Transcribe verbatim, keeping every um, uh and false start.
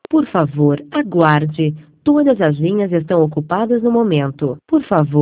Por favor, aguarde. Todas as linhas estão ocupadas no momento. Por favor.